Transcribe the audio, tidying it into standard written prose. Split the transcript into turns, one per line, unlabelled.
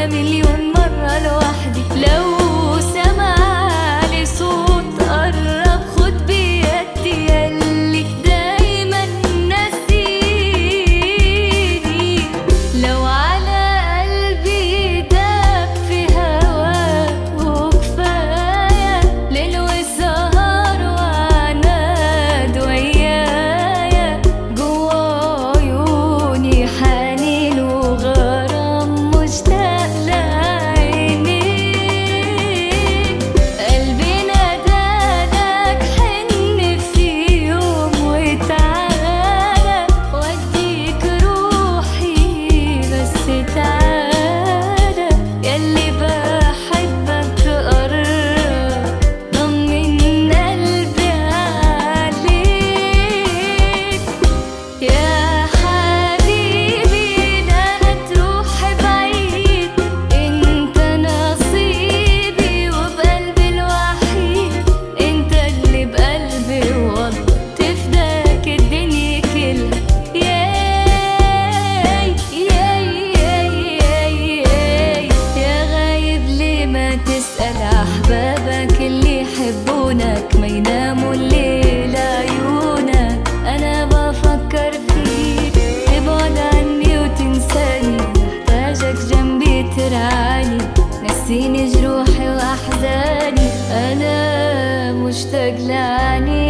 أنا مليون مرة لوحدي. لو سمعلي صوت قرب خد بيدي ياللي دايما ناسيني. لو على قلبي داب في هواك وكفاية ليل وسهر وعناد ويايا، جوا عيوني حنين وغرام مشتاق لعينيك. قلبي نادالك حن في يوم وتعالى واديك روحي بس تعالى. ياللي بحبك قرب ضمن قلبي عليك. يا حبيبي لا تروح بعيد، انت نصيبي وبقلبي الوحيد. انت اللي بقلبي والله تفداك الدنيا كلها. ياي ياي ياي ياي يا غايب ليه ما تسأل أحبابك اللي يحبونك ما يناموا الليل عيونك. أنا بفكر فيك تبعد عني وتنساني، محتاجك جنبي ترعاني، نسيني جروحي وأحزاني. أنا مشتاق لعنيك.